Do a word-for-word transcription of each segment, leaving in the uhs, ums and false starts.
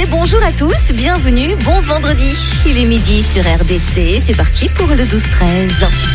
C, bonjour à tous, bienvenue, bon vendredi. Il est midi sur R D C, c'est parti pour le douze treize.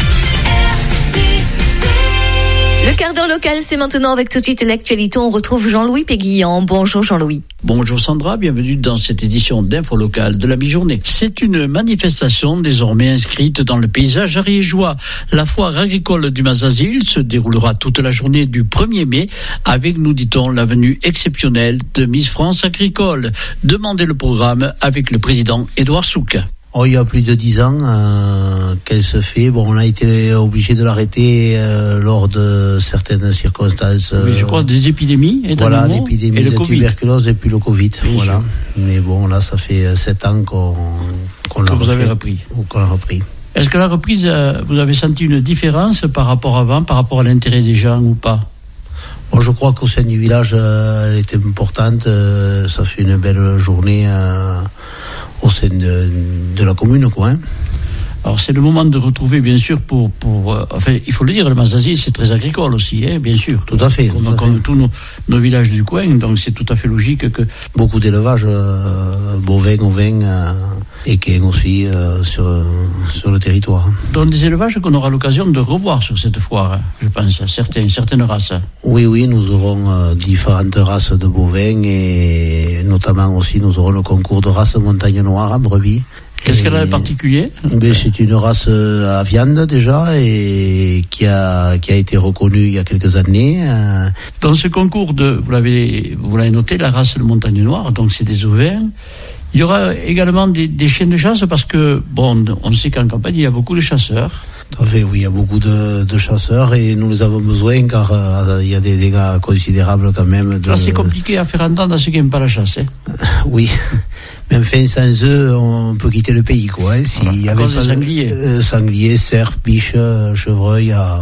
Le quart d'heure local, c'est maintenant avec tout de suite l'actualité. On retrouve Jean-Louis Péguillan. Bonjour Jean-Louis. Bonjour Sandra, bienvenue dans cette édition d'Info Local de la mi-journée. C'est une manifestation désormais inscrite dans le paysage ariégeois. La foire agricole du Mazazil se déroulera toute la journée du premier mai avec, nous dit-on, la venue exceptionnelle de Miss France agricole. Demandez le programme avec le président Édouard Souk. Oh, il y a plus de dix ans euh, qu'elle se fait. Bon, on a été obligé de l'arrêter euh, lors de certaines circonstances. Euh, oui, je crois des épidémies. Et voilà, l'épidémie de COVID. Tuberculose et puis le Covid. Bien voilà. Sûr. Mais bon, là, ça fait sept ans qu'on, qu'on l'a que vous refait, avez repris. Qu'on l'a repris. Est-ce que la reprise, euh, vous avez senti une différence par rapport à avant, par rapport à l'intérêt des gens ou pas? Bon, je crois qu'au sein du village, euh, elle était importante. Euh, ça fait une belle journée euh, au sein de, de la commune, quoi. Hein. Alors c'est le moment de retrouver, bien sûr, pour, pour euh, enfin, il faut le dire, le Mazazil, c'est très agricole aussi, hein, bien sûr. Tout à fait. Comme, tout à comme fait. tous nos, nos villages du coin, donc c'est tout à fait logique que... Beaucoup d'élevage euh, bovin, ovin euh, et qui est aussi euh, sur, sur le territoire. Donc des élevages qu'on aura l'occasion de revoir sur cette foire, hein, je pense, certaines, certaines races. Oui, oui, nous aurons euh, différentes races de bovins et notamment aussi nous aurons le concours de race montagne noire à brebis. Qu'est-ce qu'elle a de particulier? Ben, c'est une race à viande déjà et qui a qui a été reconnue il y a quelques années. Dans ce concours de, vous l'avez vous l'avez noté, la race de montagne noire, donc c'est des ovins. Il y aura également des, des chiens de chasse parce que bon, on sait qu'en campagne il y a beaucoup de chasseurs. Tout à fait, oui, il y a beaucoup de, de chasseurs et nous les avons besoin car euh, il y a des dégâts considérables quand même. De... Là, c'est compliqué à faire entendre à ceux qui n'aiment pas la chasse. Hein. Oui, mais enfin, sans eux, on peut quitter le pays, quoi. Hein. S'il voilà, y à avait cause pas des sangliers. Euh, sangliers, cerfs, biches, chevreuils, à...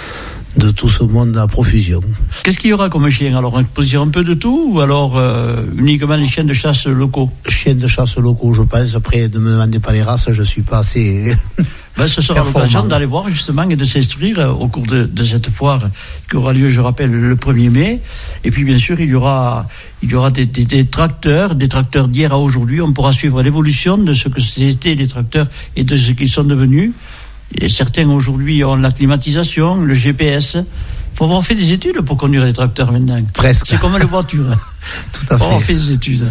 de tout ce monde à profusion. Qu'est-ce qu'il y aura comme chien? Alors, on peut dire un peu de tout ou alors euh, uniquement les chiens de chasse locaux? Chiens de chasse locaux, je pense. Après, ne me demandez pas les races, je suis pas assez... Ben, ce sera l'occasion d'aller voir justement et de s'instruire au cours de, de cette foire qui aura lieu, je rappelle, le premier mai. Et puis bien sûr, il y aura, il y aura des, des, des tracteurs, des tracteurs d'hier à aujourd'hui. On pourra suivre l'évolution de ce que c'était les tracteurs et de ce qu'ils sont devenus. Et certains aujourd'hui ont la climatisation, le G P S. Il faut avoir fait des études pour conduire les tracteurs maintenant. Presque. C'est comme les voitures. Tout à fait. Il faut avoir fait des études.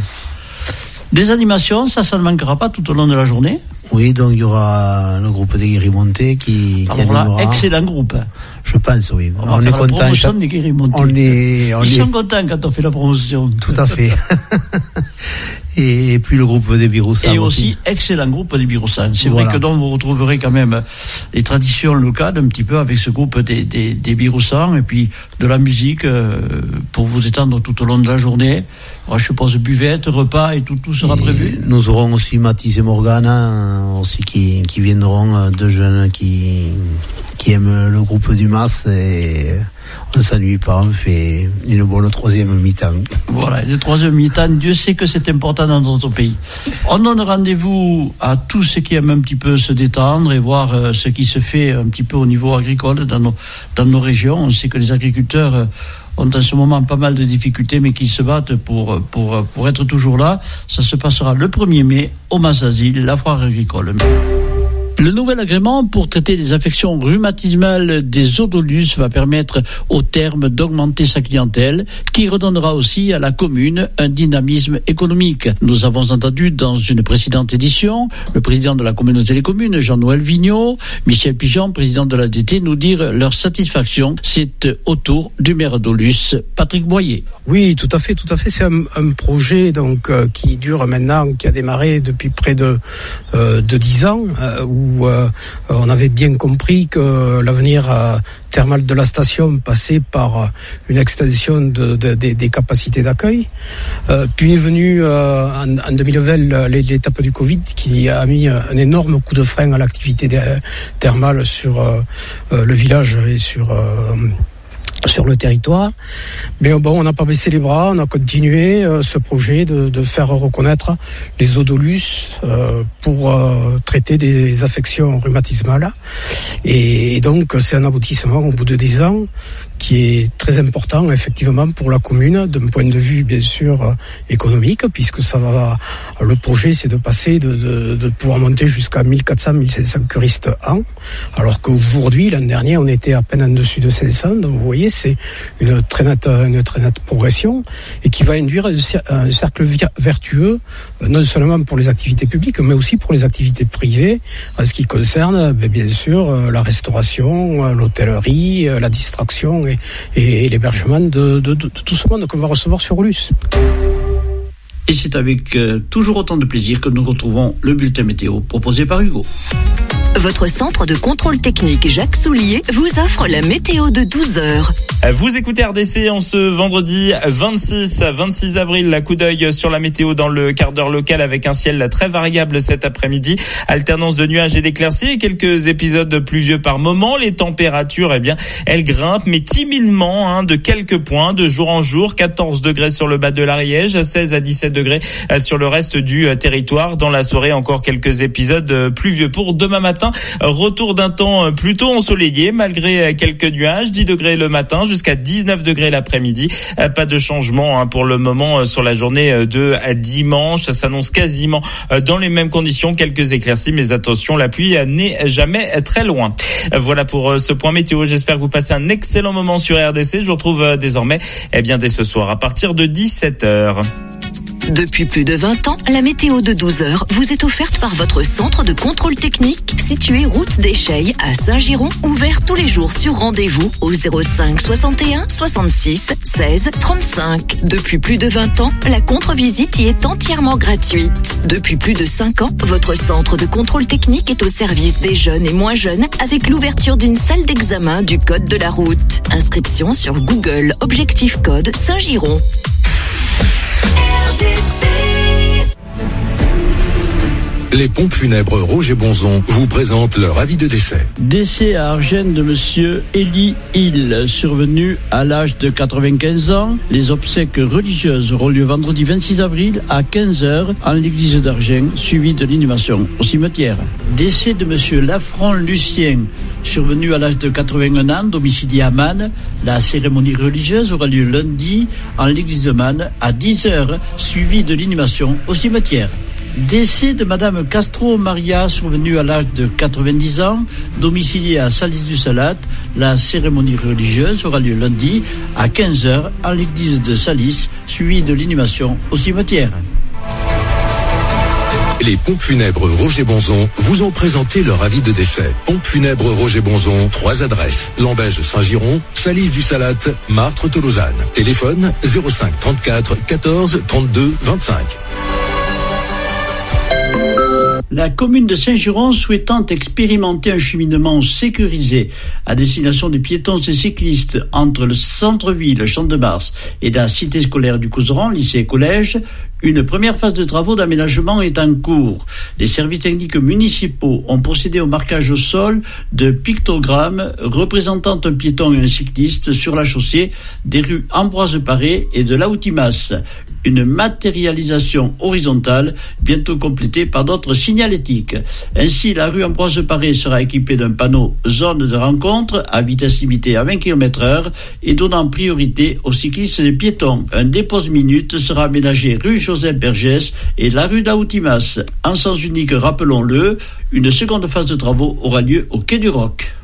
Des animations, ça, ça ne manquera pas tout au long de la journée. Oui, donc il y aura le groupe des Guérimontés qui, qui Alors animera. là, excellent groupe. Je pense, oui. On, on est content. La promotion des Guérimontés. On est, on Ils est... sont contents quand on fait la promotion. Tout à fait. Et puis le groupe des Biroussans Et aussi. aussi, excellent groupe des Biroussans. C'est voilà. vrai que donc vous retrouverez quand même les traditions locales un petit peu avec ce groupe des, des, des Biroussans et puis de la musique euh, pour vous étendre tout au long de la journée. Alors, je suppose buvette, repas et tout, tout sera et prévu. Nous aurons aussi Mathis et Morgana aussi qui, qui viendront, deux jeunes qui, qui aiment le groupe du Mas et on ne s'ennuie pas, on fait une bonne troisième mi-temps. Voilà, le troisième mi-temps, Dieu sait que c'est important dans notre pays. On donne rendez-vous à tous ceux qui aiment un petit peu se détendre et voir euh, ce qui se fait un petit peu au niveau agricole dans nos, dans nos régions. On sait que les agriculteurs euh, ont en ce moment pas mal de difficultés, mais qui se battent pour, pour, pour être toujours là. Ça se passera le premier mai au Mazazil, la foire agricole. Le nouvel agrément pour traiter les affections rhumatismales des odolus va permettre au terme d'augmenter sa clientèle, qui redonnera aussi à la commune un dynamisme économique. Nous avons entendu dans une précédente édition le président de la communauté des communes, Jean-Noël Vigneault, Michel Pigeon, président de l'A D T, nous dire leur satisfaction. C'est autour du maire d'Olus, Patrick Boyer. Oui, tout à fait, tout à fait. C'est un, un projet donc euh, qui dure maintenant, qui a démarré depuis près de euh, de dix ans, euh, où euh, on avait bien compris que l'avenir euh, thermal de la station passait par une extension de, de, de, des capacités d'accueil. Euh, puis est venue euh, en, en deux mille vingt l'étape du Covid qui a mis un énorme coup de frein à l'activité thermale sur euh, le village et sur euh, sur le territoire. Mais bon, on n'a pas baissé les bras, on a continué euh, ce projet de, de faire reconnaître les odolus euh, pour euh, traiter des affections rhumatismales. Et, et donc, c'est un aboutissement au bout de dix ans qui est très important effectivement pour la commune d'un point de vue bien sûr euh, économique, puisque ça va, le projet c'est de passer de, de, de pouvoir monter jusqu'à mille quatre cents à mille cinq cents curistes an, alors qu'aujourd'hui l'an dernier on était à peine en dessus de cinq cents. Donc vous voyez, c'est une très nette, une très nette progression et qui va induire un cercle vertueux non seulement pour les activités publiques mais aussi pour les activités privées en ce qui concerne bien sûr la restauration, l'hôtellerie, la distraction et, et, et l'hébergement de, de, de, de tout ce monde qu'on va recevoir sur Ulus. Et c'est avec euh, toujours autant de plaisir que nous retrouvons le bulletin météo proposé par Hugo. Votre centre de contrôle technique Jacques Soulier vous offre la météo de douze heures. Vous écoutez R D C en ce vendredi vingt-six avril. La coup d'œil sur la météo dans le quart d'heure local avec un ciel très variable cet après-midi. Alternance de nuages et d'éclaircies et quelques épisodes pluvieux par moment. Les températures, eh bien, elles grimpent, mais timidement, hein, de quelques points, de jour en jour. quatorze degrés sur le bas de l'Ariège, seize à dix-sept degrés sur le reste du territoire. Dans la soirée, encore quelques épisodes pluvieux. Pour demain matin, retour d'un temps plutôt ensoleillé malgré quelques nuages, dix degrés le matin jusqu'à dix-neuf degrés l'après-midi. Pas de changement hein, pour le moment sur la journée de dimanche. Ça s'annonce quasiment dans les mêmes conditions, quelques éclaircies, mais attention, la pluie n'est jamais très loin. Voilà pour ce point météo. J'espère que vous passez un excellent moment sur R D C. Je vous retrouve désormais eh bien, dès ce soir à partir de dix-sept heures. Depuis plus de vingt ans, la météo de douze heures vous est offerte par votre centre de contrôle technique situé route des Cheilles à Saint-Giron, ouvert tous les jours sur rendez-vous au zéro cinq soixante et un soixante-six seize trente-cinq. Depuis plus de vingt ans, la contre-visite y est entièrement gratuite. Depuis plus de cinq ans, votre centre de contrôle technique est au service des jeunes et moins jeunes avec l'ouverture d'une salle d'examen du code de la route. Inscription sur Google Objectif Code Saint-Giron. Les pompes funèbres Roger Bonzon vous présentent leur avis de décès. Décès à Argène de monsieur Élie Hill, survenu à l'âge de quatre-vingt-quinze ans. Les obsèques religieuses auront lieu vendredi vingt-six avril à quinze heures en l'église d'Argène, suivi de l'inhumation au cimetière. Décès de monsieur Lafranc Lucien, survenu à l'âge de quatre-vingt-un ans, domicilié à Man. La cérémonie religieuse aura lieu lundi en l'église de Man à dix heures, suivi de l'inhumation au cimetière. Décès de madame Castro Maria, survenue à l'âge de quatre-vingt-dix ans, domiciliée à Salis-du-Salat. La cérémonie religieuse aura lieu lundi à quinze heures en l'église de Salis, suivie de l'inhumation au cimetière. Les pompes funèbres Roger Bonzon vous ont présenté leur avis de décès. Pompes funèbres Roger Bonzon, trois adresses. Lambège Saint-Giron, Salis-du-Salat, Martres-Tolosane. Téléphone zéro cinq trente-quatre quatorze trente-deux vingt-cinq. La commune de Saint-Giron souhaitant expérimenter un cheminement sécurisé à destination des piétons et cyclistes entre le centre-ville, Champ de Mars et la cité scolaire du Couseron, lycée et collège, une première phase de travaux d'aménagement est en cours. Les services techniques municipaux ont procédé au marquage au sol de pictogrammes représentant un piéton et un cycliste sur la chaussée des rues Ambroise Paré et de Laoutimas. Une matérialisation horizontale bientôt complétée par d'autres signalétiques. Ainsi, la rue Ambroise Paré sera équipée d'un panneau zone de rencontre à vitesse limitée à vingt kilomètres heure et donnant priorité aux cyclistes et piétons. Un dépose-minute sera aménagé rue Joseph Bergès et la rue d'Aoutimas. En sens unique, rappelons-le, une seconde phase de travaux aura lieu au Quai du Roc.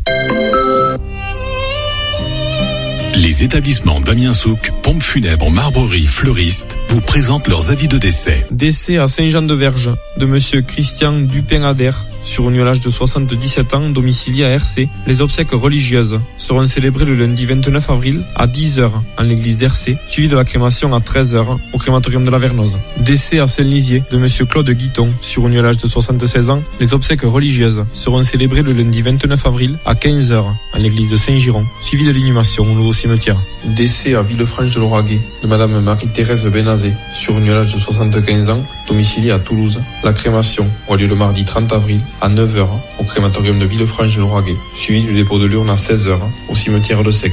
Les établissements Damien Souk, pompes funèbres, marbrerie, fleuristes vous présentent leurs avis de décès. Décès à Saint-Jean-de-Verge de monsieur Christian Dupin-Ader, survenu à l'âge de soixante-dix-sept ans, domicilié à R C. Les obsèques religieuses seront célébrées le lundi vingt-neuf avril à dix heures en l'église d'R C, suivi de la crémation à treize heures au crématorium de la Vernose. Décès à Saint-Lisier de monsieur Claude Guiton, survenu à l'âge de soixante-seize ans. Les obsèques religieuses seront célébrées le lundi vingt-neuf avril à quinze heures en l'église de Saint-Giron, suivi de l'inhumation au nouveau cimetière. Décès à Villefranche de Lauragais de madame Marie-Thérèse Benazé, survenue à l'âge de soixante-quinze ans, domiciliée à Toulouse. La crémation aura lieu le mardi trente avril à neuf heures au crématorium de Villefranche de Lauragais, suivi du dépôt de l'urne à seize heures au cimetière de Sexe.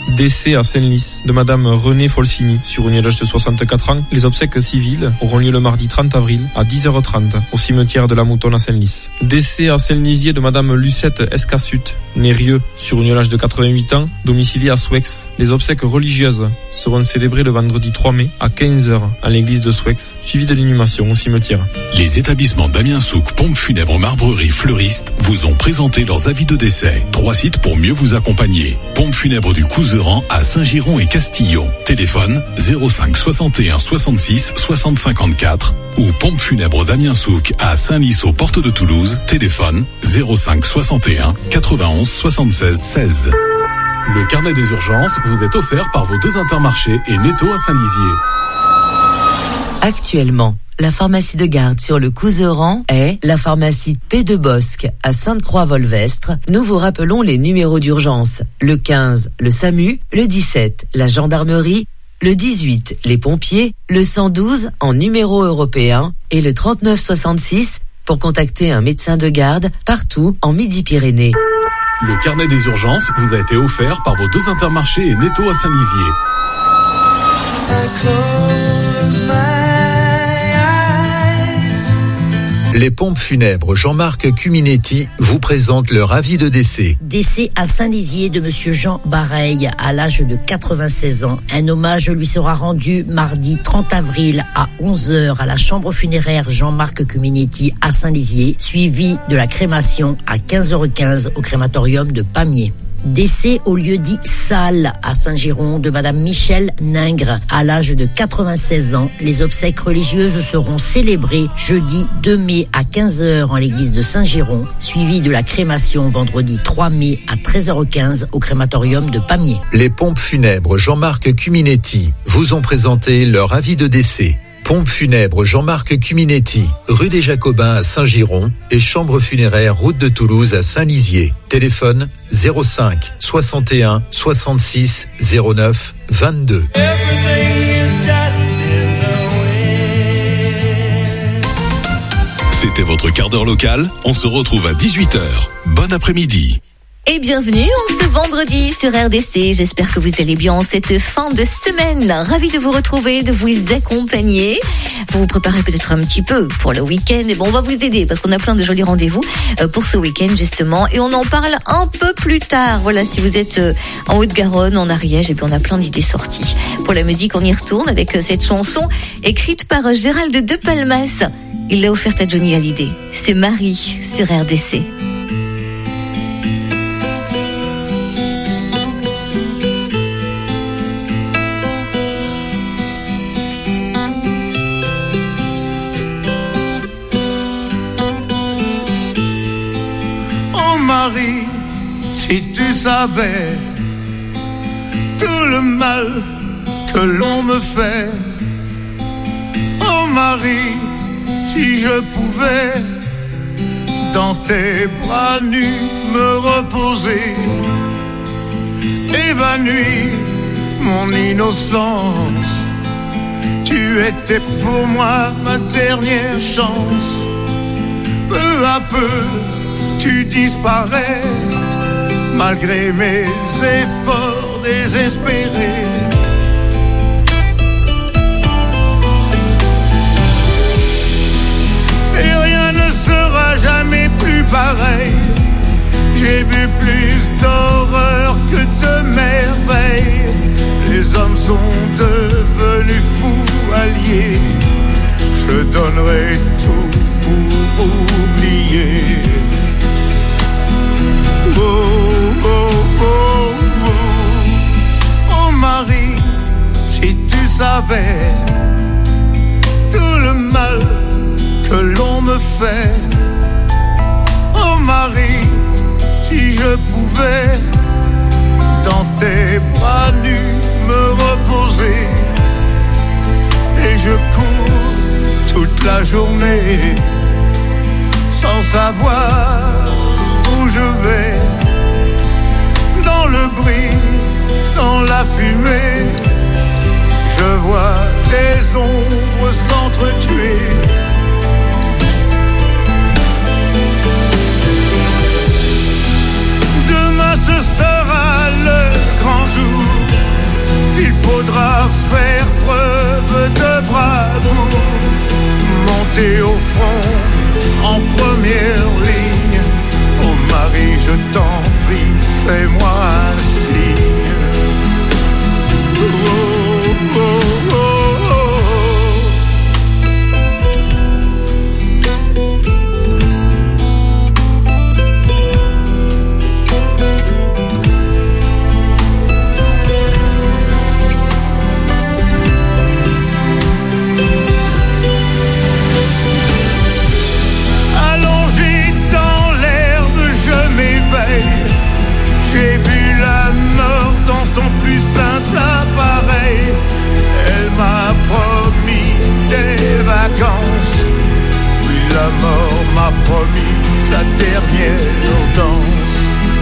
Décès à Senlis de madame Renée Folsini sur une âge de soixante-quatre ans. Les obsèques civiles auront lieu le mardi trente avril à dix heures trente au cimetière de la Moutonne à Senlis. Décès à Saint-Lisier de madame Lucette Escassut, née Rieux, sur une âge de quatre-vingt-huit ans, domiciliée à Souex. Les obsèques religieuses seront célébrées le vendredi trois mai à quinze heures à l'église de Souex, suivi de l'inhumation au cimetière. Les établissements Damien Souk, pompes funèbres, marbrerie, fleuristes vous ont présenté leurs avis de décès. Trois sites pour mieux vous accompagner. Pompes funèbres du Couseran à Saint-Giron et Castillon. Téléphone zéro cinq soixante et un soixante-six soixante cinquante-quatre ou Pompes funèbres Damien Souk à Saint-Lys aux portes de Toulouse. Téléphone zéro cinq soixante et un quatre-vingt-onze soixante-seize seize. Le carnet des urgences vous est offert par vos deux intermarchés et Netto à Saint-Lizier. Actuellement, la pharmacie de garde sur le Couseran est la pharmacie P de Bosque à Sainte-Croix-Volvestre. Nous vous rappelons les numéros d'urgence. Le quinze, le SAMU, le dix-sept, la gendarmerie, le dix-huit, les pompiers, le cent douze en numéro européen et le trente-neuf soixante-six pour contacter un médecin de garde partout en Midi-Pyrénées. Le carnet des urgences vous a été offert par vos deux intermarchés et Netto à Saint-Lizier. Les pompes funèbres Jean-Marc Cuminetti vous présentent leur avis de décès. Décès à Saint-Lizier de monsieur Jean Bareil à l'âge de quatre-vingt-seize ans. Un hommage lui sera rendu mardi trente avril à onze heures à la chambre funéraire Jean-Marc Cuminetti à Saint-Lizier, suivi de la crémation à quinze heures quinze au crématorium de Pamiers. Décès au lieu dit Salle à Saint-Giron de madame Michel Ningre à l'âge de quatre-vingt-seize ans. Les obsèques religieuses seront célébrées jeudi deux mai à quinze heures en l'église de Saint-Giron, suivi de la crémation vendredi trois mai à treize heures quinze au crématorium de Pamiers. Les pompes funèbres Jean-Marc Cuminetti vous ont présenté leur avis de décès. Pompes funèbres Jean-Marc Cuminetti, rue des Jacobins à Saint-Giron et chambre funéraire route de Toulouse à Saint-Lizier. Téléphone zéro cinq soixante et un soixante-six zéro neuf vingt-deux. C'était votre quart d'heure local. On se retrouve à dix-huit heures. Bon après-midi. Et bienvenue en ce vendredi sur R D C. J'espère que vous allez bien en cette fin de semaine. Ravi de vous retrouver, de vous accompagner. Vous vous préparez peut-être un petit peu pour le week-end. Et bon, on va vous aider parce qu'on a plein de jolis rendez-vous pour ce week-end justement. Et on en parle un peu plus tard. Voilà, si vous êtes en Haute-Garonne, en Ariège, et puis on a plein d'idées sorties. Pour la musique, on y retourne avec cette chanson écrite par Gérald de Palmas. Il l'a offerte à Johnny Hallyday. C'est Marie sur R D C. Marie, si tu savais tout le mal que l'on me fait. Oh Marie, si je pouvais dans tes bras nus me reposer, évanouir mon innocence. Tu étais pour moi ma dernière chance. Peu à peu tu disparais, malgré mes efforts désespérés. Et rien ne sera jamais plus pareil. J'ai vu plus d'horreur que de merveilles. Les hommes sont devenus fous alliés. Je donnerai tout pour oublier. Oh, oh, oh, oh, oh Marie, si tu savais tout le mal que l'on me fait. Oh Marie, si je pouvais dans tes bras nus me reposer. Et je cours toute la journée sans savoir où je vais. Dans le bruit, dans la fumée, je vois des ombres s'entretuer. Demain ce sera le grand jour. t'es au front, en première ligne. Oh Marie, je t'en prie, fais-moi un signe. Oh, oh, oh, oh. J'ai vu la mort dans son plus simple appareil. Elle m'a promis des vacances. Puis la mort m'a promis sa dernière danse.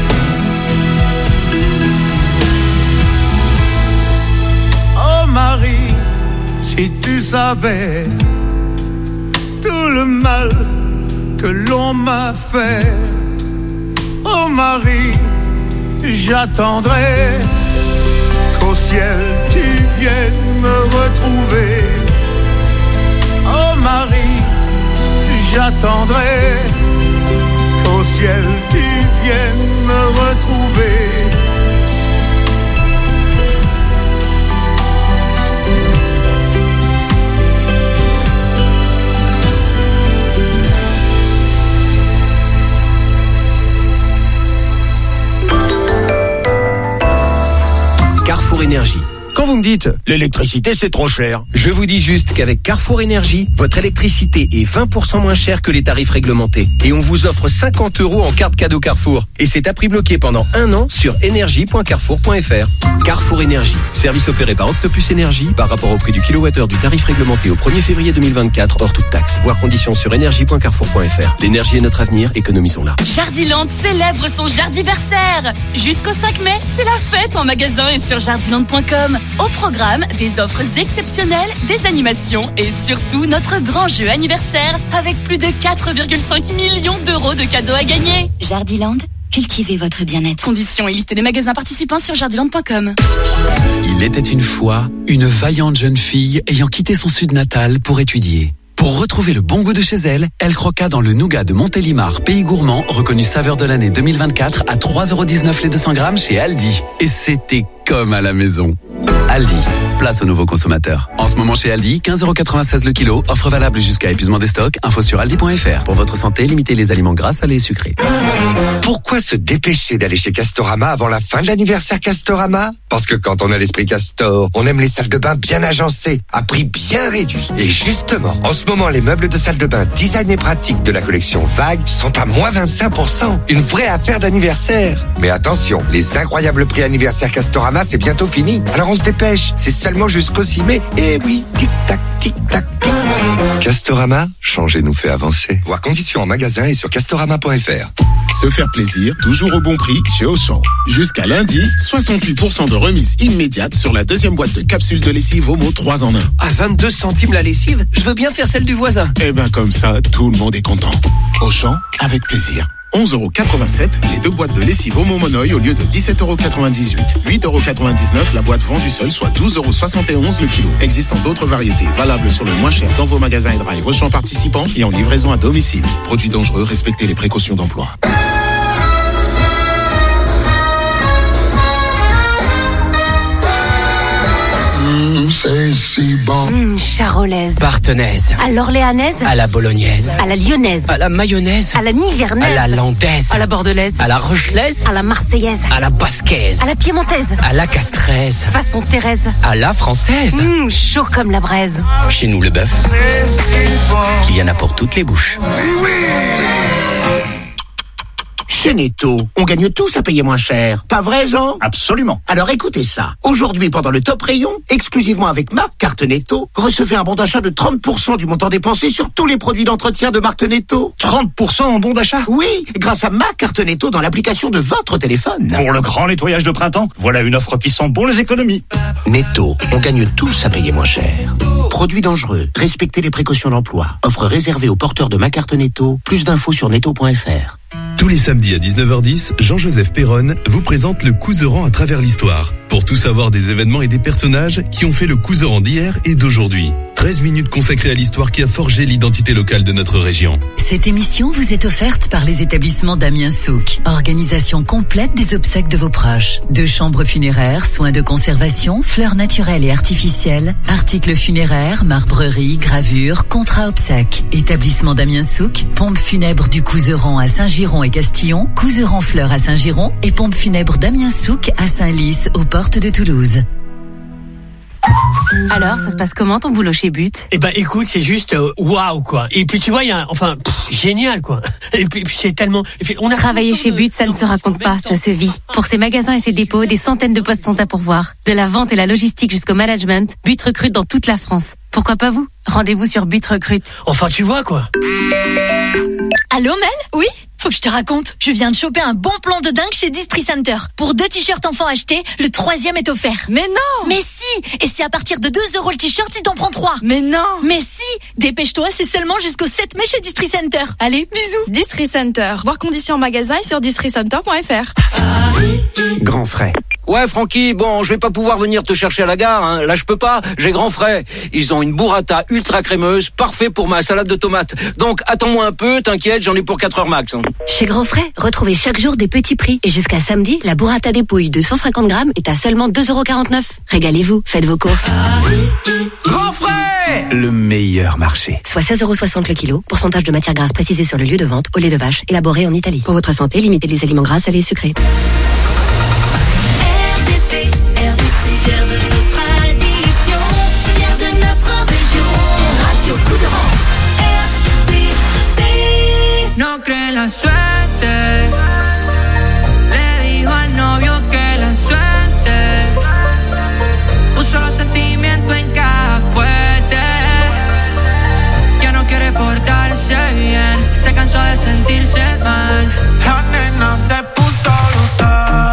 Oh Marie, si tu savais tout le mal que l'on m'a fait. Oh Marie, j'attendrai qu'au ciel tu viennes me retrouver. Oh Marie, j'attendrai qu'au ciel tu viennes me retrouver. Carrefour Énergie. Quand vous me dites « l'électricité c'est trop cher », je vous dis juste qu'avec Carrefour Énergie, votre électricité est vingt pour cent moins chère que les tarifs réglementés. Et on vous offre cinquante euros en carte cadeau Carrefour. Et c'est à prix bloqué pendant un an sur énergie point carrefour point f r. Carrefour Énergie, service opéré par Octopus Énergie par rapport au prix du kilowattheure du tarif réglementé au premier février deux mille vingt-quatre hors toute taxe. Voir conditions sur énergie point carrefour point f r. L'énergie est notre avenir, économisons-la. Jardiland célèbre son jardiversaire. Jusqu'au cinq mai, c'est la fête en magasin et sur jardiland point com. Au programme, des offres exceptionnelles, des animations et surtout notre grand jeu anniversaire avec plus de quatre virgule cinq millions d'euros de cadeaux à gagner. Jardiland, cultivez votre bien-être. Conditions et liste des magasins participants sur jardiland point com. Il était une fois une vaillante jeune fille ayant quitté son sud natal pour étudier. Pour retrouver le bon goût de chez elle, elle croqua dans le nougat de Montélimar, pays gourmand, reconnu saveur de l'année deux mille vingt-quatre à trois euros dix-neuf les deux cents grammes chez Aldi. Et c'était comme à la maison. Aldi, place aux nouveaux consommateurs. En ce moment chez Aldi, quinze euros quatre-vingt-seize le kilo, offre valable jusqu'à épuisement des stocks, info sur aldi point f r. Pour votre santé, limitez les aliments gras, salés et sucrés. Pourquoi se dépêcher d'aller chez Castorama avant la fin de l'anniversaire Castorama? Parce que quand on a l'esprit Castor, on aime les salles de bain bien agencées, à prix bien réduit. Et justement, en ce moment, les meubles de salle de bain design et pratique de la collection Vague sont à moins vingt-cinq pour cent. Une vraie affaire d'anniversaire. Mais attention, les incroyables prix anniversaire Castorama, c'est bientôt fini. Alors on se dépêche, c'est seulement jusqu'au six mai. Et oui, tic-tac, tic-tac, tic. Castorama, changer nous fait avancer. Voir conditions en magasin et sur castorama point f r. Se faire plaisir, toujours au bon prix chez Auchan. Jusqu'à lundi, soixante-huit pour cent de remise immédiate sur la deuxième boîte de capsules de lessive Omo trois en un. À vingt-deux centimes la lessive, je veux bien faire celle du voisin. Eh ben comme ça, tout le monde est content. Auchan, avec plaisir. onze euros quatre-vingt-sept, les deux boîtes de lessive Omo Monoï au lieu de dix-sept euros quatre-vingt-dix-huit. huit euros quatre-vingt-dix-neuf la boîte vendue seule, soit douze euros soixante et onze le kilo. Existant d'autres variétés, valables sur le moins cher dans vos magasins et drive Auchan participants et en livraison à domicile. Produits dangereux, respectez les précautions d'emploi. Mmh, c'est si bon. Mmh, charolaise. Partenaise. À l'orléanaise. À la bolognaise. À la lyonnaise. À la mayonnaise. À la nivernaise. À la landaise. À la bordelaise. À la rochelaise. À la marseillaise. À la basquaise. À la piémontaise. À la castraise. Façon Thérèse. À la française. Mmh, chaud comme la braise. Chez nous, le bœuf, il y en a pour toutes les bouches. Chez Netto, on gagne tous à payer moins cher. Pas vrai, Jean? Absolument. Alors écoutez ça. Aujourd'hui, pendant le top rayon, exclusivement avec ma carte Netto, recevez un bon d'achat de trente pour cent du montant dépensé sur tous les produits d'entretien de marque Netto. trente pour cent en bon d'achat? Oui, grâce à ma carte Netto dans l'application de votre téléphone. Pour le grand nettoyage de printemps, voilà une offre qui sent bon les économies. Netto, on gagne tous à payer moins cher. Produits dangereux, respectez les précautions d'emploi. Offre réservée aux porteurs de ma carte Netto. Plus d'infos sur netto point f r. Tous les samedis à dix-neuf heures dix, Jean-Joseph Perron vous présente le Couseran à travers l'histoire. Pour tout savoir des événements et des personnages qui ont fait le Couseran d'hier et d'aujourd'hui. treize minutes consacrées à l'histoire qui a forgé l'identité locale de notre région. Cette émission vous est offerte par les établissements Damien Souk. Organisation complète des obsèques de vos proches. De chambres funéraires, soins de conservation, fleurs naturelles et artificielles, articles funéraires, marbrerie, gravures, contrats obsèques. Établissement Damien Souk, pompe funèbre du Couseran à Saint-Giron et Castillon, Couseran Fleurs à Saint-Giron et pompe funèbre Damien Souk à Saint-Lys aux portes de Toulouse. Alors, ça se passe comment ton boulot chez But? Eh ben, écoute, c'est juste euh, waouh quoi. Et puis tu vois, il y a, enfin, pff, génial quoi. Et puis, et puis c'est tellement. Et puis, on a Travailler chez But, ça ne se raconte pas, ça se vit. Pour ses magasins et ses dépôts, des centaines de postes sont à pourvoir. De la vente et la logistique jusqu'au management, But recrute dans toute la France. Pourquoi pas vous? Rendez-vous sur But Recrute. Enfin, tu vois quoi. Allô Mel? Oui? Faut que je te raconte. Je viens de choper un bon plan de dingue chez Distri Center. Pour deux t-shirts enfants achetés, le troisième est offert. Mais non! Mais si! Et c'est à partir de deux euros le t-shirt si t'en prends trois. Mais non! Mais si! Dépêche-toi, c'est seulement jusqu'au sept mai chez Distri Center. Allez, bisous! Distri Center. Voir conditions en magasin et sur distri center point f r. Grand frais. Ouais, Francky, bon, je vais pas pouvoir venir te chercher à la gare, hein. Là, je peux pas. J'ai Grand Frais. Ils ont une burrata ultra crémeuse, parfait pour ma salade de tomates. Donc, attends-moi un peu, t'inquiète, j'en ai pour quatre heures max. Hein. Chez Grand Frais, retrouvez chaque jour des petits prix. Et jusqu'à samedi, la burrata des pouilles de cent cinquante grammes est à seulement deux euros quarante-neuf. Régalez-vous, faites vos courses. Grand Frais! Le meilleur marché. Soit seize euros soixante le kilo. Pourcentage de matière grasse précisé sur le lieu de vente au lait de vache, élaboré en Italie. Pour votre santé, limitez les aliments gras, salés et sucrés. Fier de nos traditions, fier de notre région. Radio Couseran, R D C. No cree la suerte. Le dijo al novio que la suerte puso los sentimientos en caja fuerte. Ya no quiere portarse bien, se cansó de sentirse mal. La nena se puso brutal.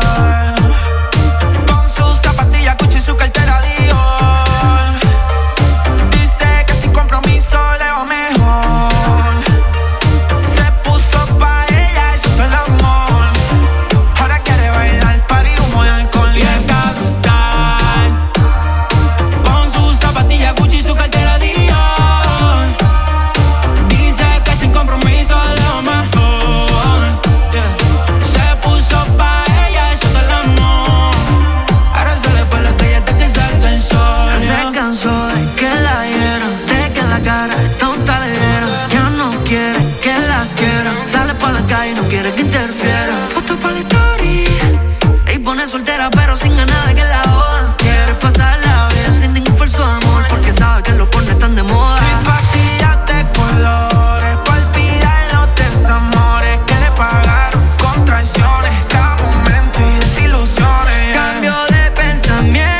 Su cartera Dior. Dice que sin compromiso le va mejor. Se puso pa' ella y supo el amor. Ahora quiere bailar party, humo y alcohol. Y es capital. Con sus zapatillas Gucci y su cartera Dior. Dice que sin compromiso le va mejor. Yeah. Se puso pa' ella y supo el amor. Ahora se le puede se cansó de que la hieran, de que la cara de tonta le vieran. Ya no quiere que la quieran. Sale pa' la calle y no quiere que interfieran. Foto pa' la story y pone soltera pero sin ganas de que la jodan. Quiere pasarla bien sin ningún falso amor porque sabe que los pornos están de moda. Y pastillas de colores pa' olvidar los desamores que le pagaron con traiciones. Cada momento y desilusiones. Cambio de pensamiento.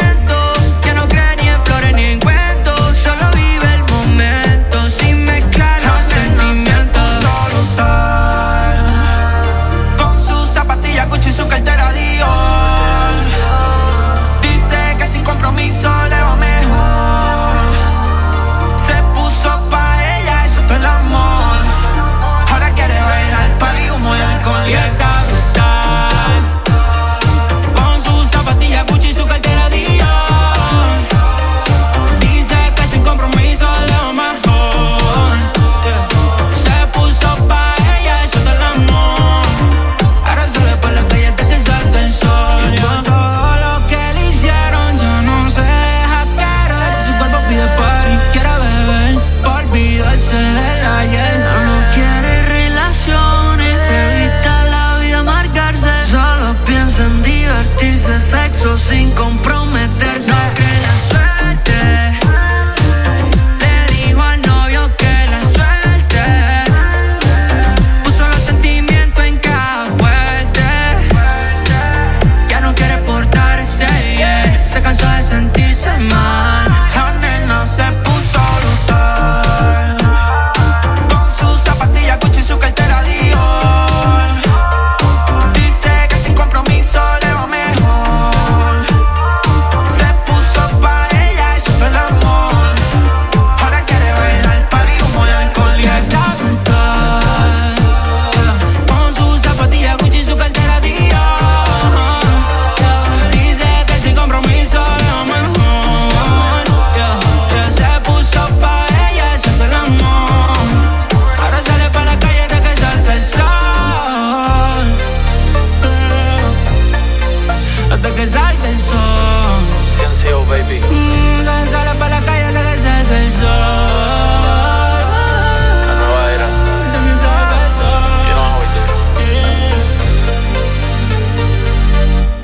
Su cartera Dior. Dice que sin compromiso le va mejor. Se puso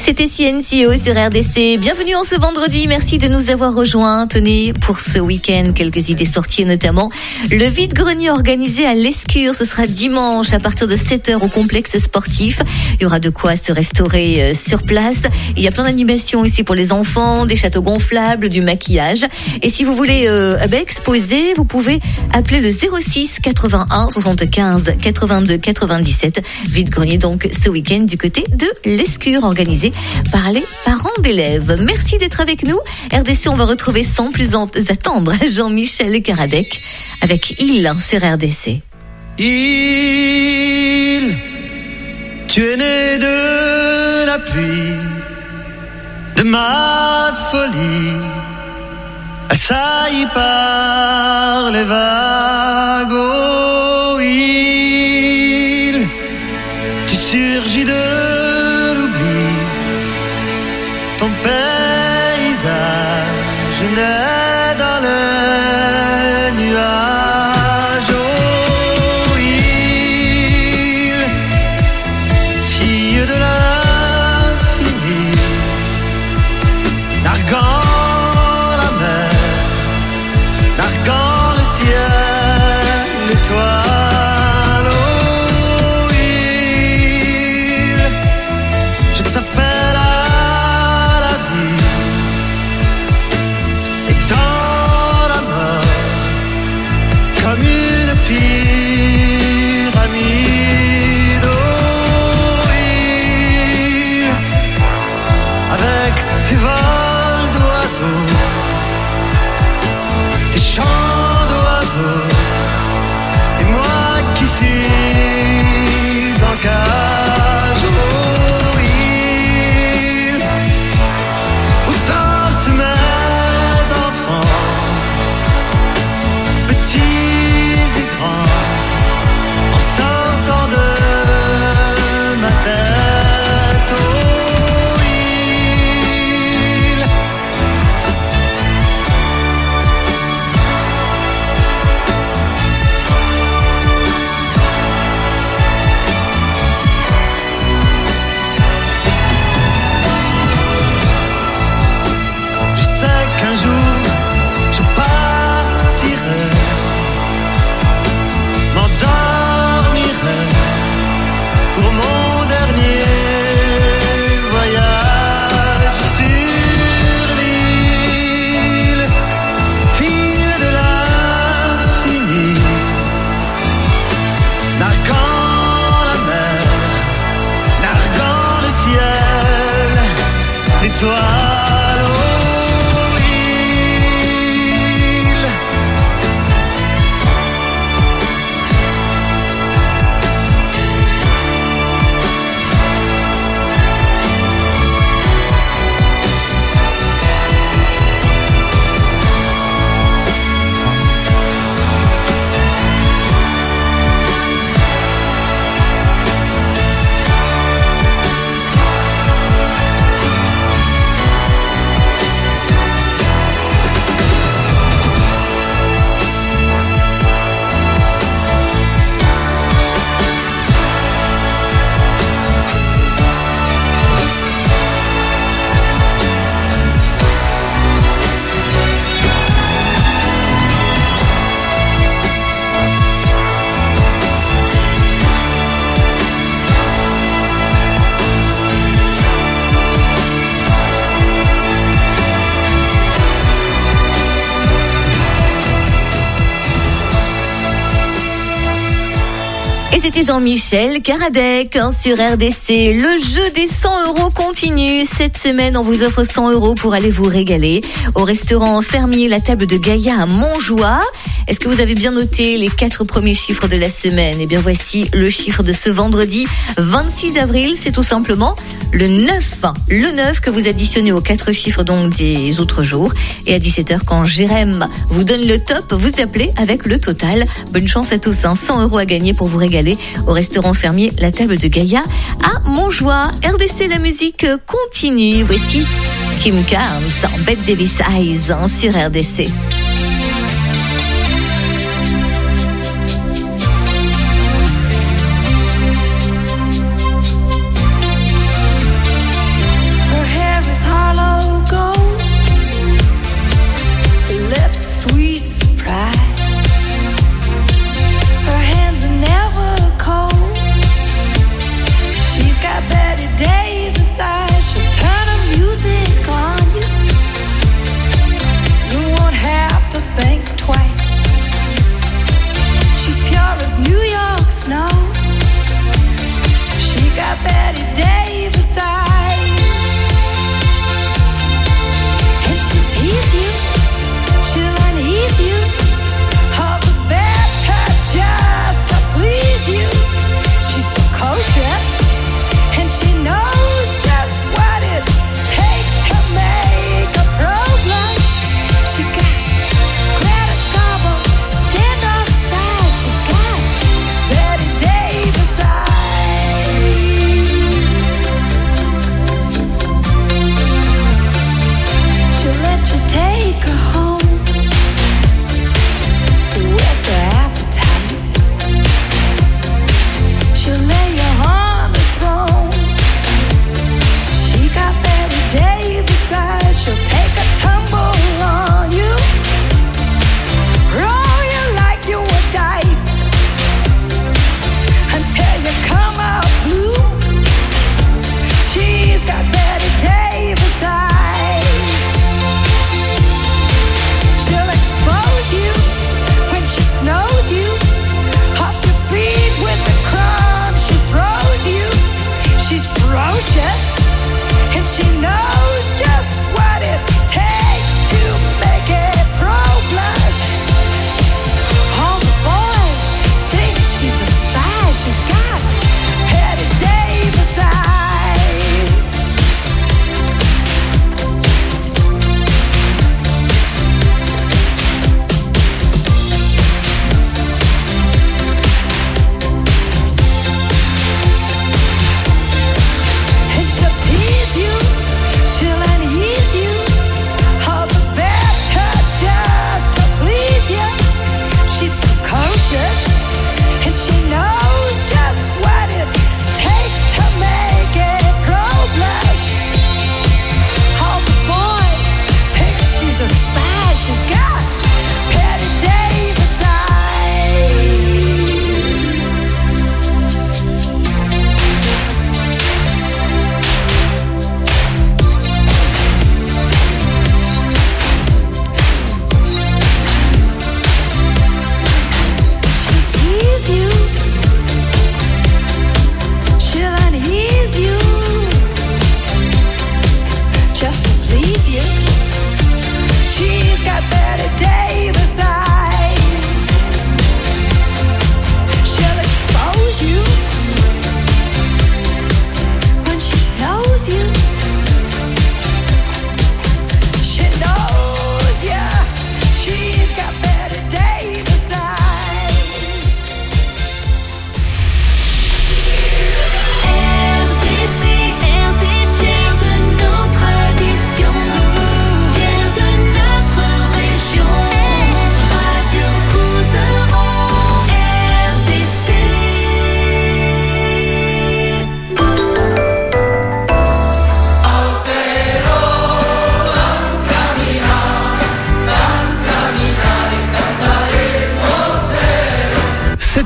C'était C N C O sur R D C. Bienvenue en ce vendredi. Merci de nous avoir rejoints. Tenez, pour ce week-end, quelques idées sorties, notamment le vide-grenier organisé à l'Escure. Ce sera dimanche à partir de sept heures au complexe sportif. Il y aura de quoi se restaurer sur place. Il y a plein d'animations ici pour les enfants, des châteaux gonflables, du maquillage. Et si vous voulez euh, bah, exposer, vous pouvez appeler le zéro six quatre-vingt-un soixante-quinze quatre-vingt-deux quatre-vingt-dix-sept. Vide-grenier donc ce week-end du côté de l'Escure, organisé par les parents d'élèves. Merci d'être avec nous. R D C, on va retrouver sans plus attendre Jean-Michel Karadec avec Il sur R D C. Il, tu es né de la pluie, de ma folie, assailli par les vagues. Oh, il, tu surgis de l'oubli, ton paysage naît dans le nuage. Oh, il, fille de l'infini, narguant la mer, narguant le ciel, l'étoile. Oh, il, je t'appelle à la vie et dans la mort, comme une pyramide. Oh, il, avec tes vols d'oiseaux, tes chants d'oiseaux, et moi qui suis en cage. Oh, il, où dansent mes enfants, petits et grands, en sortant de ma tête. Oh, il, je sais qu'un jour je partirai, m'endormirai pour mon dernier voyage sur l'île, fille de l'infini, narguant la mer, narguant le ciel, l'étoile. Oh, il, Et c'était Jean-Michel Karadec hein, sur R D C. Le jeu des cent euros continue. Cette semaine, on vous offre cent euros pour aller vous régaler au restaurant Fermier La Table de Gaïa à Montjoie. Est-ce que vous avez bien noté les quatre premiers chiffres de la semaine? Eh bien, voici le chiffre de ce vendredi vingt-six avril. C'est tout simplement le neuf. Le neuf que vous additionnez aux quatre chiffres donc des autres jours. Et à dix-sept heures, quand Jérém vous donne le top, vous appelez avec le total. Bonne chance à tous. Hein. cent euros à gagner pour vous régaler au restaurant Fermier La Table de Gaïa à Montjoie. R D C, la musique continue. Voici Kim Carnes en Bette Davis Eyes hein, sur R D C.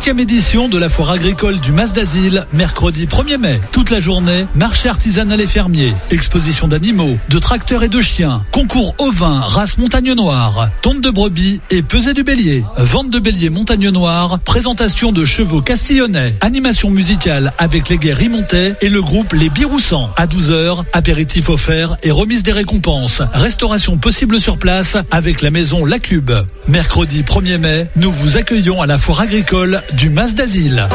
Septième édition de la foire agricole du Mas d'Asile, mercredi premier mai. Toute la journée, marché artisanal et fermier, exposition d'animaux, de tracteurs et de chiens, concours ovins, race montagne noire, tonte de brebis et pesée du bélier, vente de bélier montagne noire, présentation de chevaux castillonnais, animation musicale avec les guerriers rimontais et le groupe Les Biroussans. À douze heures, apéritif offert et remise des récompenses. Restauration possible sur place avec la maison La Cube. Mercredi premier mai, nous vous accueillons à la foire agricole du Mas d'Asile.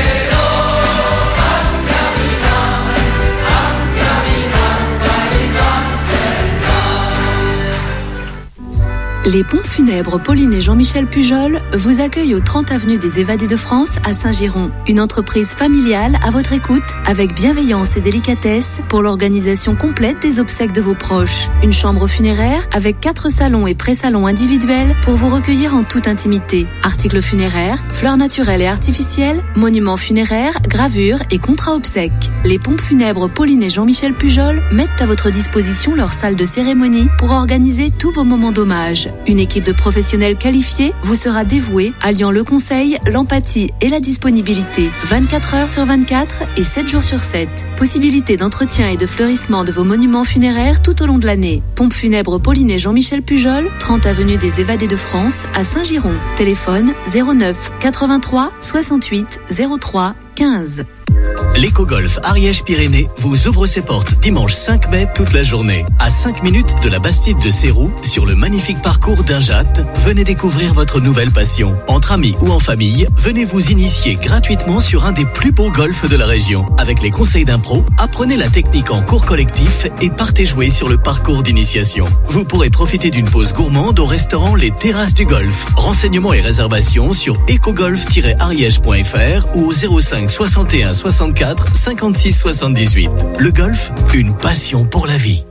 Les pompes funèbres Pauline et Jean-Michel Pujol vous accueillent au trente avenue des Évadés de France à Saint-Giron. Une entreprise familiale à votre écoute avec bienveillance et délicatesse pour l'organisation complète des obsèques de vos proches. Une chambre funéraire avec quatre salons et pré-salons individuels pour vous recueillir en toute intimité. Articles funéraires, fleurs naturelles et artificielles, monuments funéraires, gravures et contrats obsèques. Les pompes funèbres Pauline et Jean-Michel Pujol mettent à votre disposition leur salle de cérémonie pour organiser tous vos moments d'hommage. Une équipe de professionnels qualifiés vous sera dévouée, alliant le conseil, l'empathie et la disponibilité. vingt-quatre heures sur vingt-quatre et sept jours sur sept. Possibilité d'entretien et de fleurissement de vos monuments funéraires tout au long de l'année. Pompe funèbre Pauline et Jean-Michel Pujol, trente avenue des Évadés de France à Saint-Giron. Téléphone zéro neuf quatre-vingt-trois soixante-huit zéro trois quinze. L'Écogolf Ariège-Pyrénées vous ouvre ses portes dimanche cinq mai toute la journée. À cinq minutes de la Bastide de Sérou, sur le magnifique parcours d'Injat, venez découvrir votre nouvelle passion. Entre amis ou en famille, venez vous initier gratuitement sur un des plus beaux golfs de la région. Avec les conseils d'un pro, apprenez la technique en cours collectif et partez jouer sur le parcours d'initiation. Vous pourrez profiter d'une pause gourmande au restaurant Les Terrasses du Golf. Renseignements et réservations sur ecogolf tiret ariège point f r ou au zéro cinq soixante et un soixante-quatre cinquante-six soixante-dix-huit. Le golf, une passion pour la vie.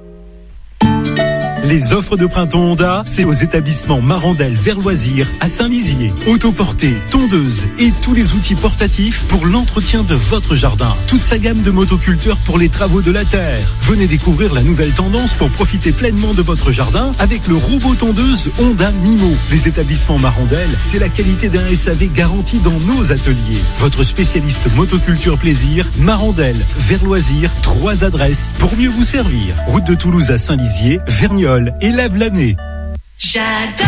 Les offres de printemps Honda, c'est aux établissements Marandel vers Loisirs à Saint-Lizier. Autoportée, tondeuse et tous les outils portatifs pour l'entretien de votre jardin. Toute sa gamme de motoculteurs pour les travaux de la terre. Venez découvrir la nouvelle tendance pour profiter pleinement de votre jardin avec le robot tondeuse Honda Mimo. Les établissements Marandel, c'est la qualité d'un S A V garanti dans nos ateliers. Votre spécialiste motoculture plaisir, Marandel vers Loisirs, trois adresses pour mieux vous servir. Route de Toulouse à Saint-Lizier, Verniol et Lave-L'Année. J'adore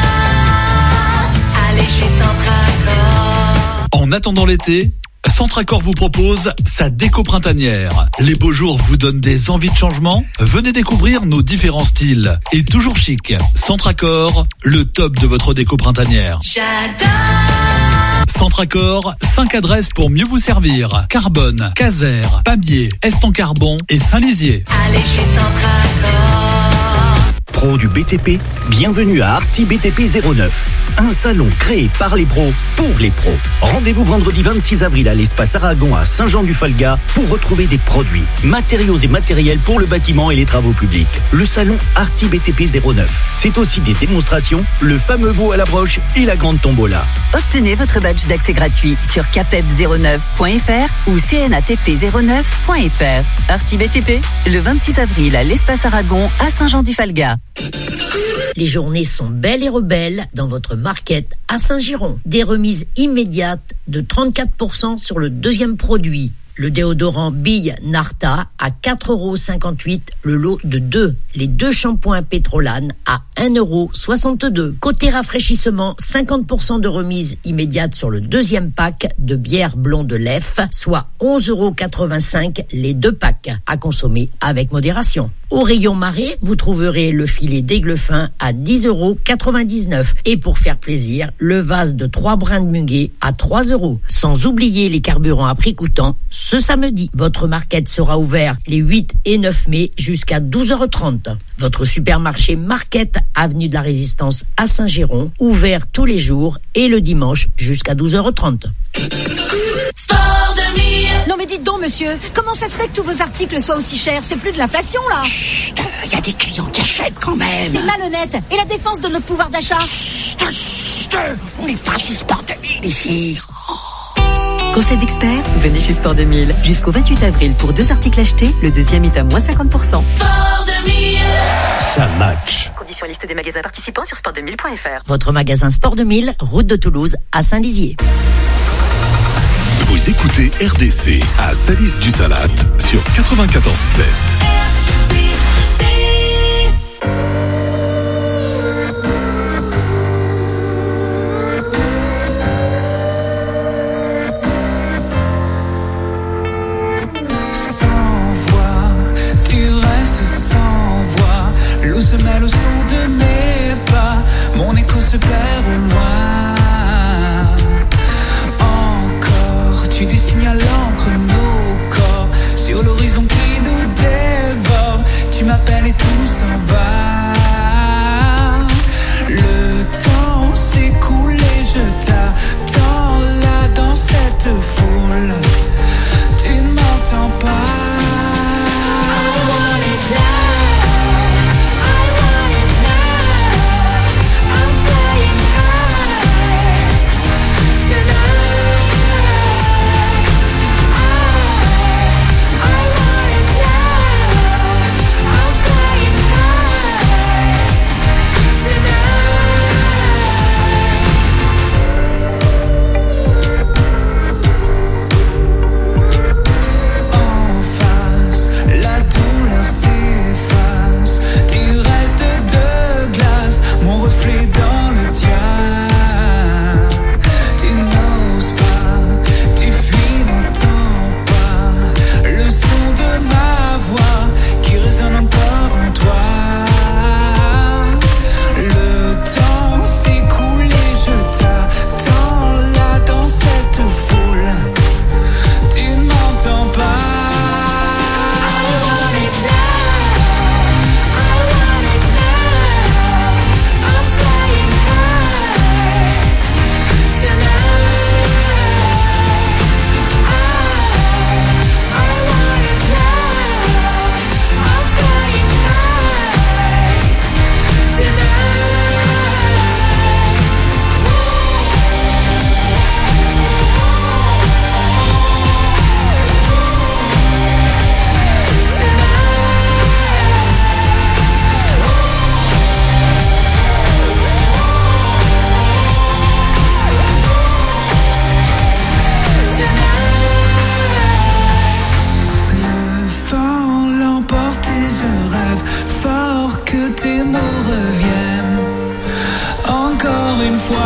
aller chez Centracor. En attendant l'été, Centracor vous propose sa déco printanière. Les beaux jours vous donnent des envies de changement? Venez découvrir nos différents styles. Et toujours chic, Centracor, le top de votre déco printanière. J'adore. Centracor, cinq adresses pour mieux vous servir. Carbone, Casères, Pamiers, Eston-Carbon et Saint-Lizier. Allez chez Centracor. Pro du B T P, bienvenue à Arti B T P zéro neuf. Un salon créé par les pros, pour les pros. Rendez-vous vendredi vingt-six avril à l'espace Aragon à Saint-Jean-du-Falga pour retrouver des produits, matériaux et matériels pour le bâtiment et les travaux publics. Le salon Arti B T P zéro neuf. C'est aussi des démonstrations, le fameux veau à la broche et la grande tombola. Obtenez votre badge d'accès gratuit sur capep zéro neuf point f r ou c n a t p zéro neuf point f r. Arti B T P, le vingt-six avril à l'espace Aragon à Saint-Jean-du-Falga. Les journées sont belles et rebelles dans votre market à Saint-Giron. Des remises immédiates de trente-quatre pour cent sur le deuxième produit. Le déodorant Bille Narta à quatre euros cinquante-huit le lot de deux. Les deux shampoings Pétrolane à un euro soixante-deux. Côté rafraîchissement, cinquante pour cent de remise immédiate sur le deuxième pack de bière blond de Lef, soit onze euros quatre-vingt-cinq les deux packs. À consommer avec modération. Au rayon marée, vous trouverez le filet d'aigle fin à dix euros quatre-vingt-dix-neuf. Et pour faire plaisir, le vase de trois brins de muguet à trois euros. Sans oublier les carburants à prix coûtant. Ce samedi, votre market sera ouvert les huit et neuf mai jusqu'à douze heures trente. Votre supermarché Market, avenue de la Résistance à Saint-Giron, ouvert tous les jours et le dimanche jusqu'à douze heures trente. Sport deux mille. Non mais dites donc monsieur, comment ça se fait que tous vos articles soient aussi chers? C'est plus de l'inflation là. Chut, il y a des clients qui achètent quand même. C'est malhonnête. Et la défense de notre pouvoir d'achat? Chut, chut, on n'est pas chez Sport deux mille ici. Conseil d'experts, venez chez Sport deux mille. Jusqu'au vingt-huit avril pour deux articles achetés, le deuxième est à moins cinquante pour cent. Sport deux mille. Ça match. Conditions liste des magasins participants sur sport deux mille point f r. Votre magasin Sport deux mille, route de Toulouse à Saint-Lizier. Vous écoutez R D C à Salis du Salat sur quatre-vingt-quatorze sept. L'eau se mêle au son de mes pas, mon écho se perd au loin. Encore, tu dessines à l'encre nos corps sur l'horizon qui nous dévore. Tu m'appelles et tout s'en va. Le temps s'écoule et je t'attends là dans cette foule. Tu ne m'entends pas. Dans le tien, tu n'oses pas, tu fuis, n'entends pas le son de ma voix qui résonne encore en toi. Le temps s'écoule et je t'attends là dans cette foule. Tu ne m'entends pas. Fort que tes mots reviennent encore une fois.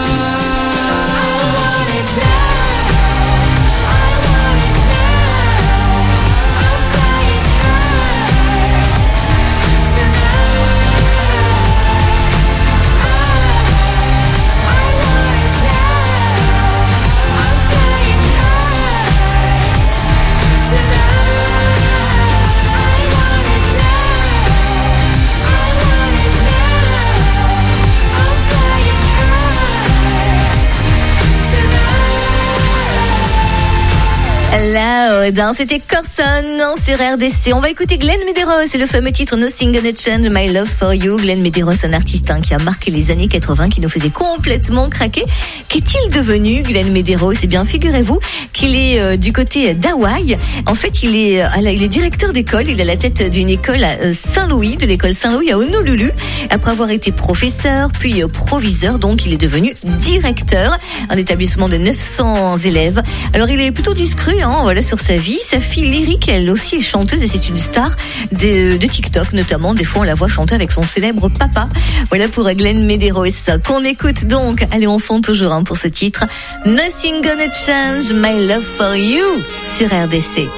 Là, dans c'était Corson sur R D C. On va écouter Glenn Medeiros, c'est le fameux titre Nothing Gonna Change My Love for You. Glenn Medeiros, un artiste hein, qui a marqué les années quatre-vingts, qui nous faisait complètement craquer. Qu'est-il devenu, Glenn Medeiros? Eh bien, figurez-vous qu'il est euh, du côté d'Hawaï. En fait, il est, euh, il est directeur d'école. Il est à la tête d'une école à euh, Saint-Louis, de l'école Saint-Louis à Honolulu. Après avoir été professeur, puis euh, proviseur, donc il est devenu directeur. Un établissement de neuf cents élèves. Alors, il est plutôt discret, hein, voilà, sur sa vie. Sa fille Lyrique, elle aussi est chanteuse et c'est une star de, de TikTok notamment. Des fois, on la voit chanter avec son célèbre papa. Voilà pour Glenn Medeiros, qu'on écoute donc. Allez, on fond toujours hein, pour ce titre. Nothing Gonna Change My Love for You sur R D C.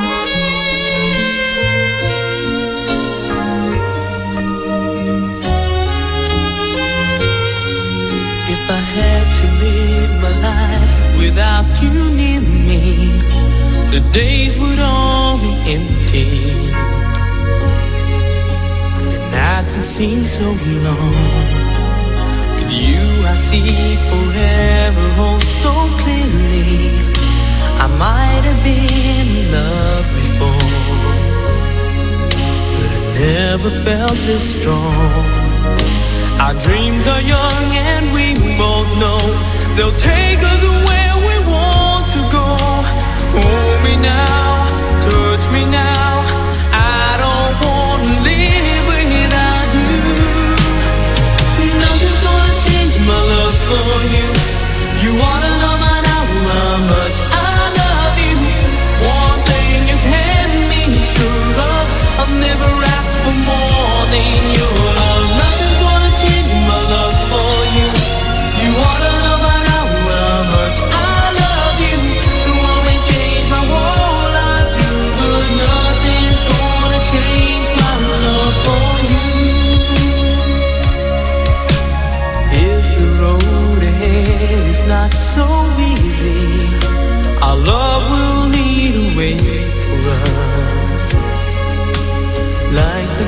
If I had to live my life without you near me, the days would all be empty. The nights would seem so long. With you I see forever oh so clearly. I might have been in love before, but I never felt this strong. Our dreams are young and we both know they'll take us where we want to go. Hold me now, touch me now. I don't want to live without you. Nothing's gonna change my love for you. You ought to know by now how much I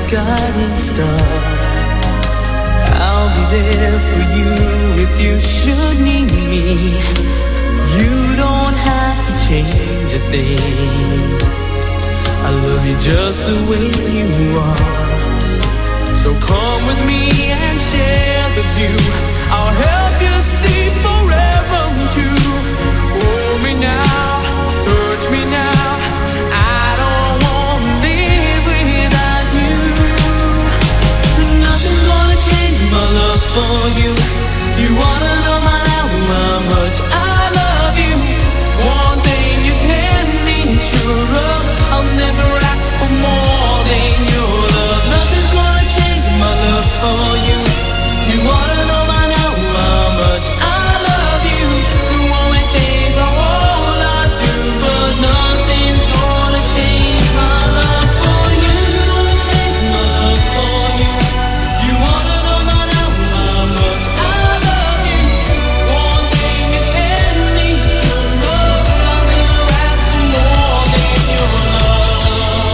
guiding star. I'll be there for you if you should need me. You don't have to change a thing. I love you just the way you are. So come with me and share the view. I'll help you see forever too. Hold me now, touch me now. I don't wanna live without you. Nothing's gonna change my love for you. You wanna know my how much I love you. One thing you can be sure of, I'll never ask for more than your love. Nothing's gonna change my love for you. You wanna know by now how much I love you. You won't change my whole life through, but nothing's gonna change my love for you. Gonna change my love for you. You wanna know by now how much I love you. One thing you can be sure of, I'll never ask for more than your love.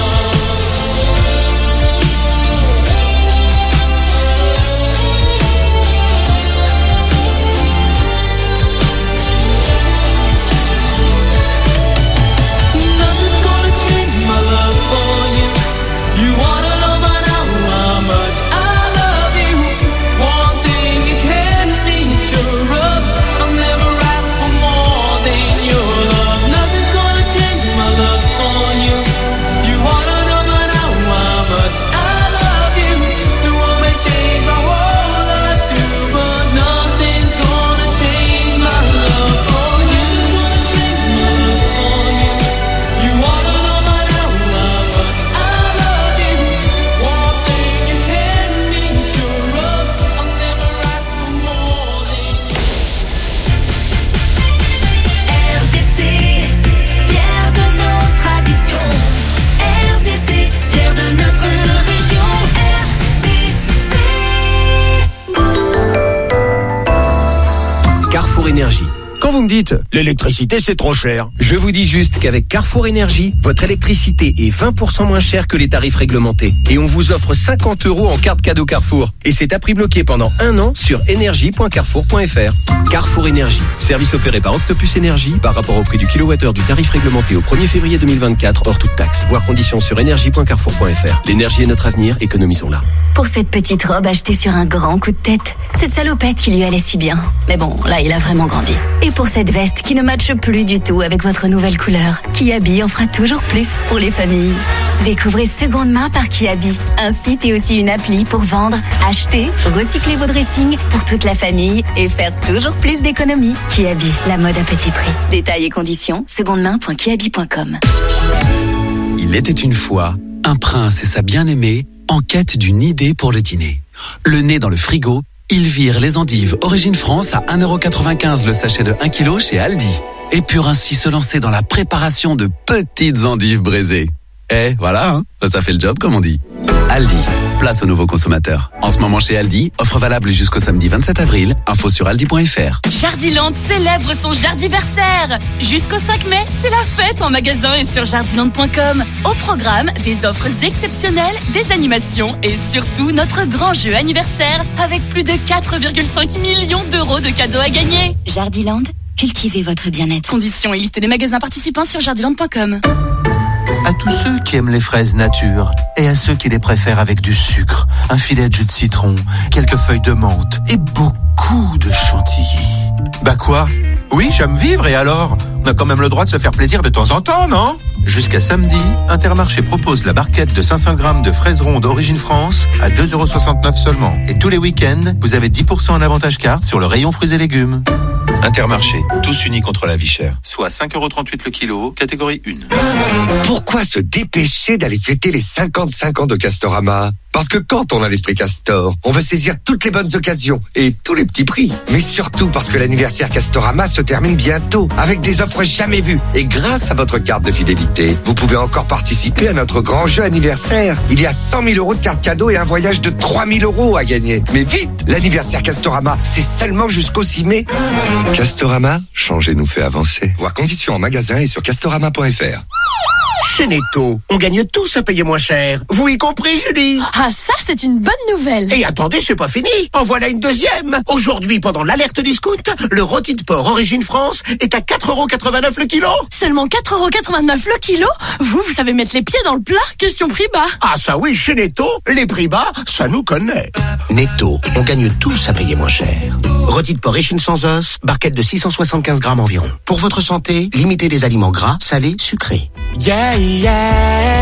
Nothing's gonna change my love for you. You wanna know by now how much I love you. One thing you can be sure of, I'll never ask for more than your love. Nothing's gonna change my love for you. You wanna know by now how much I love you. The world may change my whole life through, but nothing's gonna change my love for you. Nothing's gonna change my love for you. You wanna know by now how much I love you. One thing you can be sure of, I'll never ask for more than R D C, fier de nos traditions. R D C, fier de notre région. R D C. Carrefour Énergie. Quand vous me dites l'électricité c'est trop cher, je vous dis juste qu'avec Carrefour Énergie, votre électricité est vingt pour cent moins chère que les tarifs réglementés. Et on vous offre cinquante euros en carte cadeau Carrefour. Et c'est à prix bloqué pendant un an sur énergie point carrefour point f r. Carrefour Énergie, service opéré par Octopus Énergie par rapport au prix du kilowattheure du tarif réglementé au premier février deux mille vingt-quatre hors toute taxe. Voir conditions sur énergie point carrefour point f r. L'énergie est notre avenir, économisons-la. Pour cette petite robe achetée sur un grand coup de tête, cette salopette qui lui allait si bien. Mais bon, là, il a vraiment grandi. Et pour cette veste qui ne matche plus du tout avec votre nouvelle couleur, Kiabi en fera toujours plus pour les familles. Découvrez Seconde Main par Kiabi, un site et aussi une appli pour vendre, acheter, recycler vos dressings pour toute la famille et faire toujours plus d'économies. Kiabi, la mode à petit prix. Détails et conditions, secondemain point kiabi point com. Il était une fois un prince et sa bien-aimée en quête d'une idée pour le dîner. Le nez dans le frigo, ils virent les endives Origine France à un euro quatre-vingt-quinze le sachet de un kilo chez Aldi. Et purent ainsi se lancer dans la préparation de petites endives braisées. Eh, voilà, hein, ça fait le job comme on dit. Aldi, place aux nouveaux consommateurs. En ce moment chez Aldi, offre valable jusqu'au samedi vingt-sept avril. Info sur aldi point f r. Jardiland célèbre son jardiversaire. Jusqu'au cinq mai, c'est la fête en magasin et sur jardiland point com. Au programme, des offres exceptionnelles, des animations et surtout notre grand jeu anniversaire avec plus de quatre virgule cinq millions d'euros de cadeaux à gagner. Jardiland, cultivez votre bien-être. Conditions et liste des magasins participants sur jardiland point com. À tous ceux qui aiment les fraises nature et à ceux qui les préfèrent avec du sucre, un filet de jus de citron, quelques feuilles de menthe et beaucoup de chantilly. Bah quoi? Oui, j'aime vivre et alors? On a quand même le droit de se faire plaisir de temps en temps, non? Jusqu'à samedi, Intermarché propose la barquette de cinq cents grammes de fraises rondes Origine France à deux euros soixante-neuf seulement. Et tous les week-ends, vous avez dix pour cent en avantage carte sur le rayon fruits et légumes. Intermarché, tous unis contre la vie chère. Soit cinq euros trente-huit le kilo, catégorie un. Pourquoi se dépêcher d'aller fêter les cinquante-cinq ans de Castorama? Parce que quand on a l'esprit Castor, on veut saisir toutes les bonnes occasions et tous les petits prix. Mais surtout parce que l'anniversaire Castorama se termine bientôt avec des offres jamais vues. Et grâce à votre carte de fidélité, vous pouvez encore participer à notre grand jeu anniversaire. Il y a cent mille euros de cartes cadeaux et un voyage de trois mille euros à gagner. Mais vite, l'anniversaire Castorama, c'est seulement jusqu'au six mai. Castorama, changer nous fait avancer. Voir conditions en magasin et sur castorama point f r. Chez Netto, on gagne tous à payer moins cher. Vous y compris, Julie? Ah, ça, c'est une bonne nouvelle. Et attendez, c'est pas fini. En voilà une deuxième. Aujourd'hui, pendant l'alerte discount, le rôti de porc Origine France est à quatre euros quatre-vingt-neuf le kilo. Seulement quatre euros quatre-vingt-neuf le kilo? Vous, vous savez mettre les pieds dans le plat? Question prix bas. Ah ça oui, chez Netto, les prix bas, ça nous connaît. Netto, on gagne tous à payer moins cher. Rôti de porc échine sans os, barquette de six cent soixante-quinze grammes environ. Pour votre santé, limitez les aliments gras, salés, sucrés. Yeah, yeah.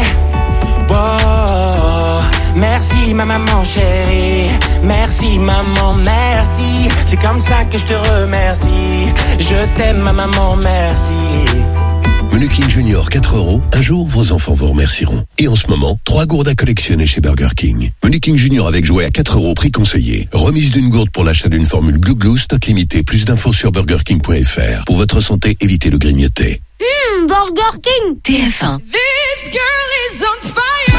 Wow. Merci ma maman chérie. Merci maman, merci. C'est comme ça que je te remercie. Je t'aime ma maman, merci. Menu King Junior quatre euros, un jour vos enfants vous remercieront. Et en ce moment, trois gourdes à collectionner chez Burger King. Menu King Junior avec jouet à quatre euros, prix conseillé. Remise d'une gourde pour l'achat d'une formule Glou Glou, stock limité. Plus d'infos sur burger king point f r. Pour votre santé, évitez le grignoter. Hum, Burger King. T F un. This girl is on fire.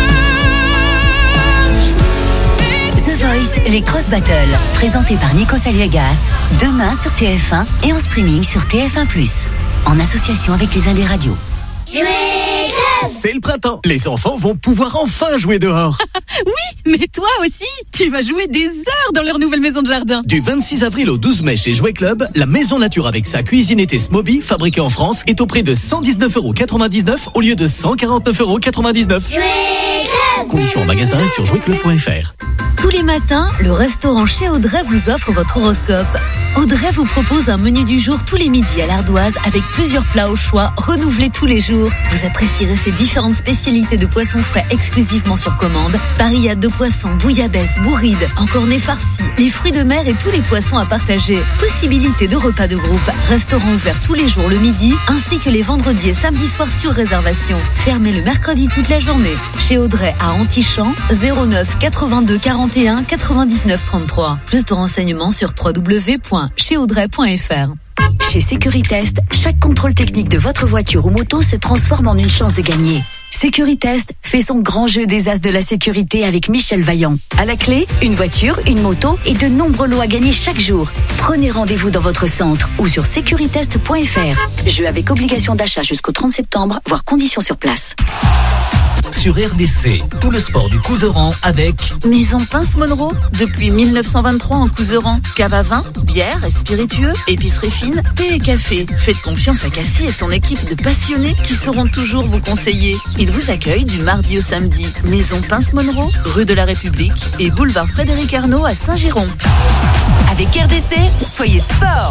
The Voice, les Cross Battles, présentés par Nico Saliegas, demain sur T F un et en streaming sur T F un plus, en association avec les Indés Radio. C'est le printemps. Les enfants vont pouvoir enfin jouer dehors. Oui, mais toi aussi, tu vas jouer des heures dans leur nouvelle maison de jardin. Du vingt-six avril au douze mai chez Jouet Club, la maison nature avec sa cuisine été Smoby, fabriquée en France, est au prix de cent dix-neuf euros quatre-vingt-dix-neuf au lieu de cent quarante-neuf euros quatre-vingt-dix-neuf. Conditions en magasin et sur jouet club point f r. Tous les matins, le restaurant chez Audrey vous offre votre horoscope. Audrey vous propose un menu du jour tous les midis à l'ardoise avec plusieurs plats au choix, renouvelés tous les jours. Vous apprécierez ses différentes spécialités de poissons frais exclusivement sur commande. Parillade de poissons, bouillabaisse, bourride, encornets farcis, les fruits de mer et tous les poissons à partager. Possibilité de repas de groupe. Restaurant ouvert tous les jours le midi, ainsi que les vendredis et samedis soirs sur réservation. Fermé le mercredi toute la journée. Chez Audrey à Antichamps, zéro neuf quatre-vingt-deux quarante et un quatre-vingt-dix-neuf trente-trois. Plus de renseignements sur w w w point chez audrey point f r. Chez Sécuritest, chaque contrôle technique de votre voiture ou moto se transforme en une chance de gagner. Sécuritest fait son grand jeu des as de la sécurité avec Michel Vaillant. À la clé, une voiture, une moto et de nombreux lots à gagner chaque jour. Prenez rendez-vous dans votre centre ou sur sécuritest point f r. Jeu avec obligation d'achat jusqu'au trente septembre, voire conditions sur place. Sur R D C, tout le sport du Couserans avec Maison Pince Monroe, depuis mille neuf cent vingt-trois en Couserans. Cave à vin, bière et spiritueux, épicerie fine, thé et café. Faites confiance à Cassie et son équipe de passionnés qui sauront toujours vous conseiller. Ils vous accueillent du mardi au samedi. Maison Pince Monroe, rue de la République et boulevard Frédéric Arnault à Saint-Giron. Avec R D C, soyez sport.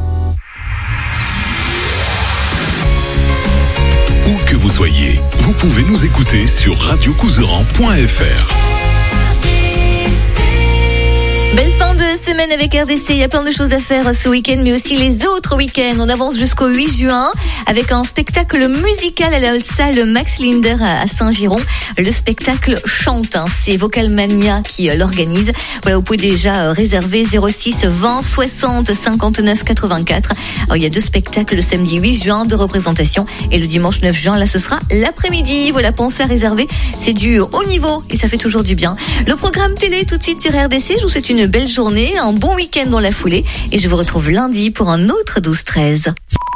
Où que vous soyez, vous pouvez nous écouter sur radio couserans point f r. Belle fin de semaine avec R D C, il y a plein de choses à faire ce week-end, mais aussi les autres week-ends. On avance jusqu'au huit juin avec un spectacle musical à la salle Max Linder à Saint-Giron. Le spectacle chante, hein. C'est Vocalmania qui l'organise. Voilà, vous pouvez déjà réserver zéro six vingt soixante cinquante-neuf quatre-vingt-quatre. Alors, il y a deux spectacles le samedi huit juin de représentation et le dimanche neuf juin, là ce sera l'après-midi. Voilà, pensez à réserver, c'est du haut niveau et ça fait toujours du bien. Le programme télé tout de suite sur R D C, je vous souhaite une belle journée, un bon week-end dans la foulée et je vous retrouve lundi pour un autre douze treize.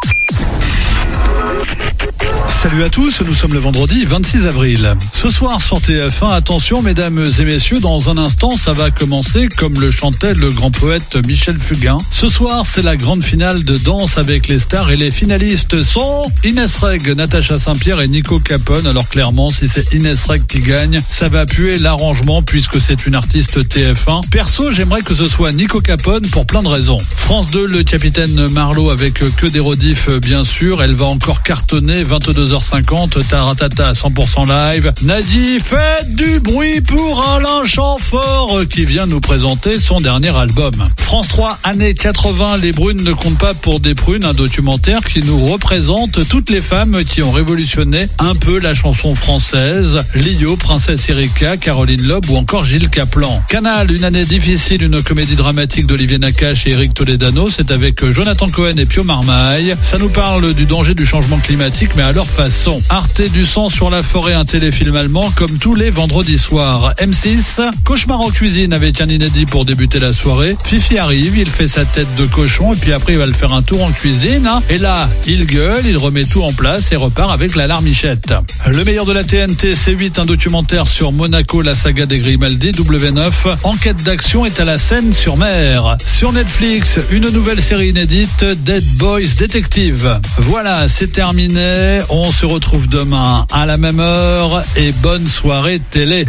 Salut à tous, nous sommes le vendredi vingt-six avril. Ce soir sur T F un, attention mesdames et messieurs, dans un instant ça va commencer comme le chantait le grand poète Michel Fugain. Ce soir c'est la grande finale de Danse avec les stars et les finalistes sont Inès Reg, Natacha Saint-Pierre et Nico Capone. Alors clairement si c'est Inès Reg qui gagne, ça va puer l'arrangement puisque c'est une artiste T F un. Perso j'aimerais que ce soit Nico Capone pour plein de raisons. France deux, le capitaine Marlowe avec que des rediffs bien sûr, elle va encore cartonner. Vingt-deux heures cinquante, Taratata à cent pour cent live. Nadi, faites du bruit pour Alain Chamfort qui vient nous présenter son dernier album. France trois, années quatre-vingts, les brunes ne comptent pas pour des prunes, un documentaire qui nous représente toutes les femmes qui ont révolutionné un peu la chanson française. Lio, Princesse Erika, Caroline Loeb ou encore Gilles Caplan. Canal, une année difficile, une comédie dramatique d'Olivier Nakache et Eric Toledano. C'est avec Jonathan Cohen et Pio Marmaille. Ça nous parle du danger du changement climatique, mais à leur façon. Arte du sang sur la forêt, un téléfilm allemand comme tous les vendredis soirs. M six, Cauchemar en cuisine avec un inédit pour débuter la soirée. Fifi arrive, il fait sa tête de cochon et puis après il va le faire un tour en cuisine. Hein. Et là, il gueule, il remet tout en place et repart avec la larmichette. Le meilleur de la T N T, C huit, un documentaire sur Monaco, la saga des Grimaldi. W neuf, enquête d'action est à la Seine-sur-Mer. Sur Netflix, une nouvelle série inédite, Dead Boys Detective. Voilà, c'est terminé. On se retrouve demain à la même heure et bonne soirée télé.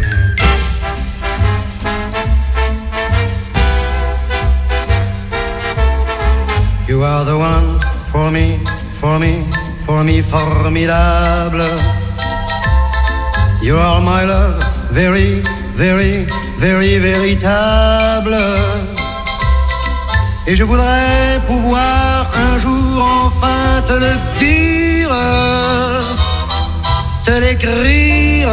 You are the one for me, for me, for me, formidable. You are my love, very, very, very, véritable. Et je voudrais pouvoir un jour enfin te le dire, te l'écrire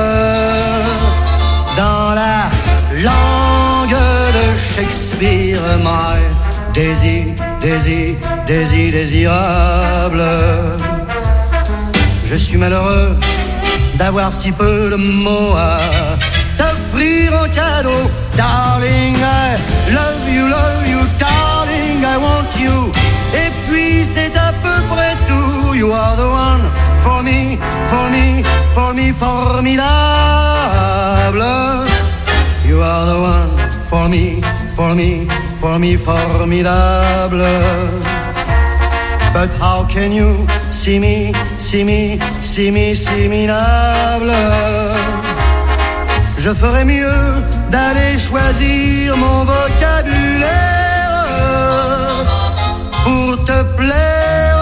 dans la langue de Shakespeare, my désir, désir, désir, désirable. Je suis malheureux d'avoir si peu de mots à t'offrir en cadeau. Darling, I love you, love you, darling, I want you. Et puis c'est à peu près tout. You are the one for me, for me, for me, formidable. You are the one for me, for me, for me, formidable. But how can you see me, see me, see me, see me, nable? Je ferais mieux d'aller choisir mon vocabulaire pour te plaire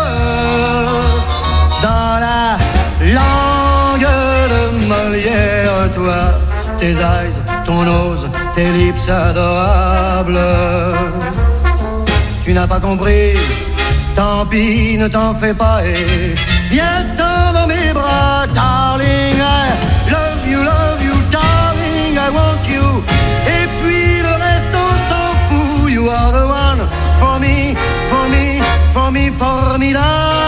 dans la langue de Molière. Toi, tes eyes, ton nose, tes lips adorables. Tu n'as pas compris, tant pis, ne t'en fais pas et viens-t'en dans mes bras. Darling, I love you, love you, darling, I want you. Et puis le reste on s'en fout. You are the one for me, for me, for me, formidable.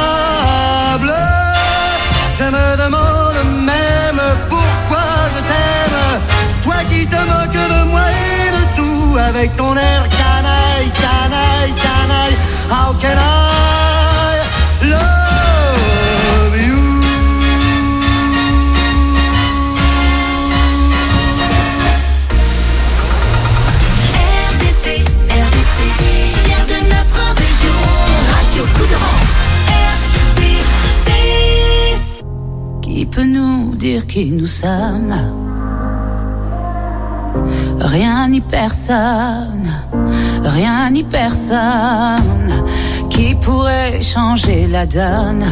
Je me demande même pourquoi je t'aime, toi qui te moques de moi et de tout, avec ton air canaille, canaille, canaille. How can I love you? R D C, R D C, fier de notre région. Radio Couserans, R D C. Qui peut nous dire qui nous sommes? Rien ni personne, rien ni personne qui pourrait changer la donne.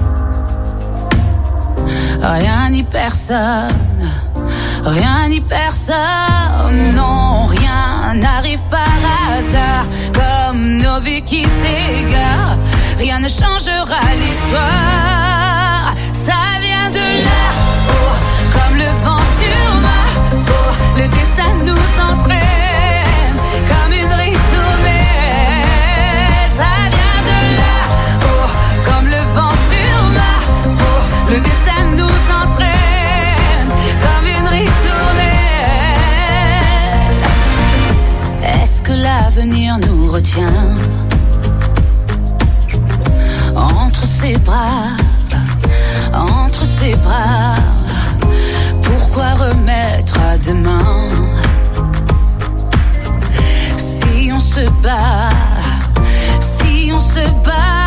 Rien ni personne, rien ni personne, non, rien n'arrive par hasard, comme nos vies qui s'égarent. Rien ne changera l'histoire, ça vient de là-haut, comme le vent sur ma peau. Le destin nous entraîne comme une ritournelle. Ça vient de là-haut, comme le vent sur ma peau. Le destin nous entraîne comme une ritournelle. Est-ce que l'avenir nous retient entre ses bras, entre ses bras? Pourquoi remettre à demain si on se bat, si on se bat?